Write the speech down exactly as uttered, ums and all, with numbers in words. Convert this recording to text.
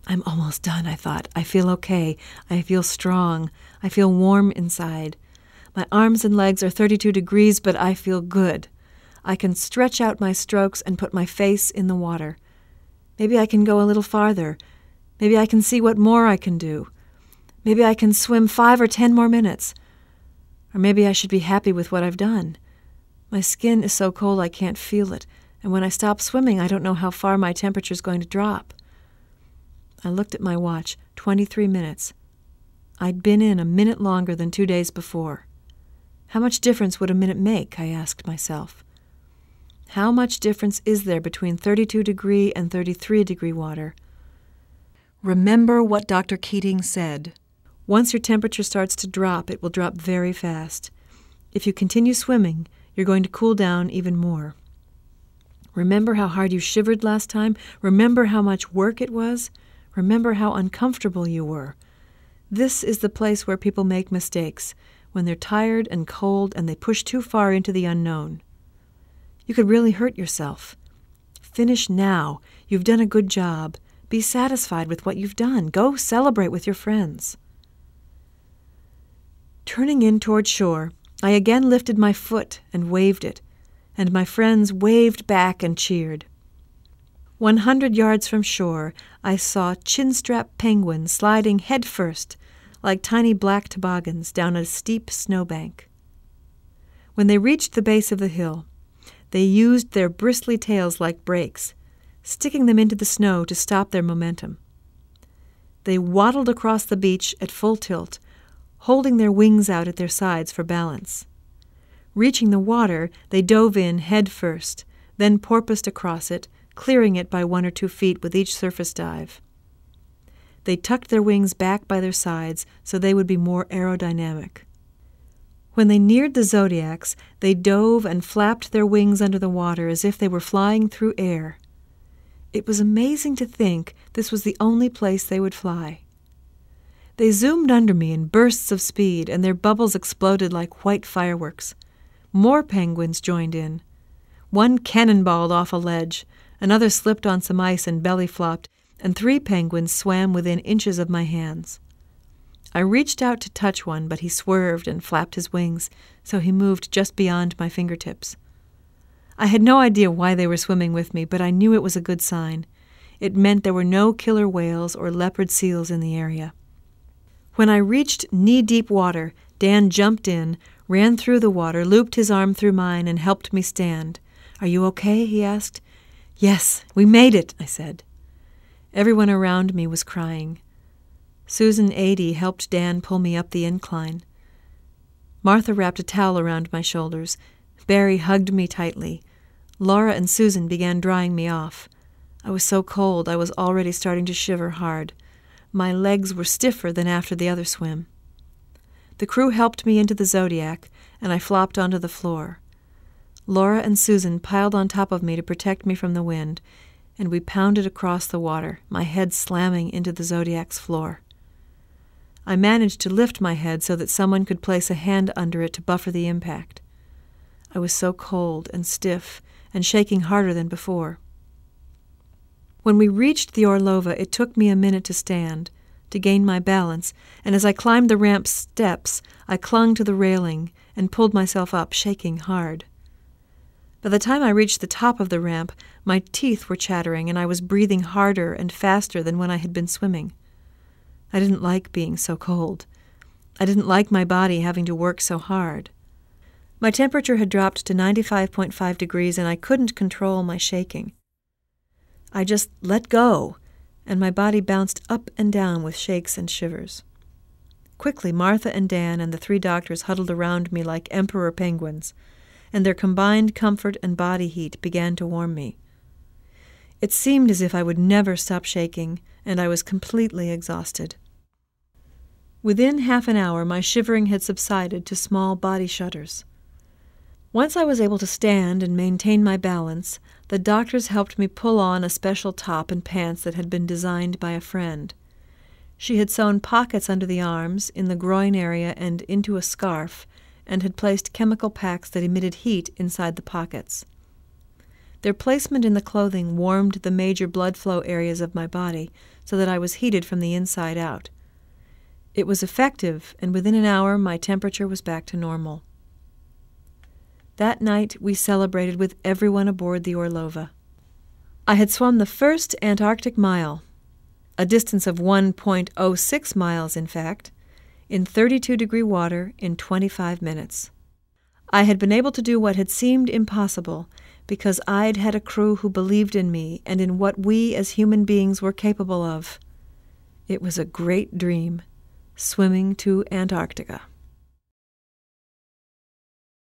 I'm almost done, I thought. I feel okay. I feel strong. I feel warm inside. My arms and legs are thirty-two degrees, but I feel good. I can stretch out my strokes and put my face in the water. Maybe I can go a little farther. Maybe I can see what more I can do. Maybe I can swim five or ten more minutes. Or maybe I should be happy with what I've done. My skin is so cold I can't feel it, and when I stop swimming, I don't know how far my temperature is going to drop. I looked at my watch, twenty-three minutes. I'd been in a minute longer than two days before. How much difference would a minute make, I asked myself. How much difference is there between thirty-two degree and thirty-three degree water? Remember what Doctor Keating said. Once your temperature starts to drop, it will drop very fast. If you continue swimming, you're going to cool down even more. Remember how hard you shivered last time? Remember how much work it was? Remember how uncomfortable you were. This is the place where people make mistakes, when they're tired and cold and they push too far into the unknown. You could really hurt yourself. Finish now. You've done a good job. Be satisfied with what you've done. Go celebrate with your friends. Turning in toward shore, I again lifted my foot and waved it, and my friends waved back and cheered. One hundred yards from shore, I saw chinstrap penguins sliding headfirst, like tiny black toboggans, down a steep snowbank. When they reached the base of the hill, they used their bristly tails like brakes, sticking them into the snow to stop their momentum. They waddled across the beach at full tilt, holding their wings out at their sides for balance. Reaching the water, they dove in head first, then porpoised across it, clearing it by one or two feet with each surface dive. They tucked their wings back by their sides so they would be more aerodynamic. When they neared the zodiacs, they dove and flapped their wings under the water as if they were flying through air. It was amazing to think this was the only place they would fly. They zoomed under me in bursts of speed, and their bubbles exploded like white fireworks. More penguins joined in. One cannonballed off a ledge, another slipped on some ice and belly flopped, and three penguins swam within inches of my hands. I reached out to touch one, but he swerved and flapped his wings, so he moved just beyond my fingertips. I had no idea why they were swimming with me, but I knew it was a good sign. It meant there were no killer whales or leopard seals in the area. When I reached knee-deep water, Dan jumped in, ran through the water, looped his arm through mine, and helped me stand. "Are you okay?" he asked. "Yes, we made it," I said. Everyone around me was crying. Susan Adie helped Dan pull me up the incline. Martha wrapped a towel around my shoulders. Barry hugged me tightly. Laura and Susan began drying me off. I was so cold I was already starting to shiver hard. My legs were stiffer than after the other swim. The crew helped me into the Zodiac, and I flopped onto the floor. Laura and Susan piled on top of me to protect me from the wind, and we pounded across the water, my head slamming into the Zodiac's floor. I managed to lift my head so that someone could place a hand under it to buffer the impact. I was so cold and stiff and shaking harder than before. When we reached the Orlova, it took me a minute to stand, to gain my balance, and as I climbed the ramp's steps, I clung to the railing and pulled myself up, shaking hard. By the time I reached the top of the ramp, my teeth were chattering and I was breathing harder and faster than when I had been swimming. I didn't like being so cold. I didn't like my body having to work so hard. My temperature had dropped to ninety-five point five degrees and I couldn't control my shaking. I just let go, and my body bounced up and down with shakes and shivers. Quickly, Martha and Dan and the three doctors huddled around me like emperor penguins, and their combined comfort and body heat began to warm me. It seemed as if I would never stop shaking, and I was completely exhausted. Within half an hour, my shivering had subsided to small body shudders. Once I was able to stand and maintain my balance, the doctors helped me pull on a special top and pants that had been designed by a friend. She had sewn pockets under the arms, in the groin area, and into a scarf, and had placed chemical packs that emitted heat inside the pockets. Their placement in the clothing warmed the major blood flow areas of my body, so that I was heated from the inside out. It was effective, and within an hour my temperature was back to normal. That night we celebrated with everyone aboard the Orlova. I had swum the first Antarctic mile, a distance of one point oh six miles, in fact, in thirty-two degree water in twenty-five minutes. I had been able to do what had seemed impossible because I'd had a crew who believed in me and in what we as human beings were capable of. It was a great dream, swimming to Antarctica.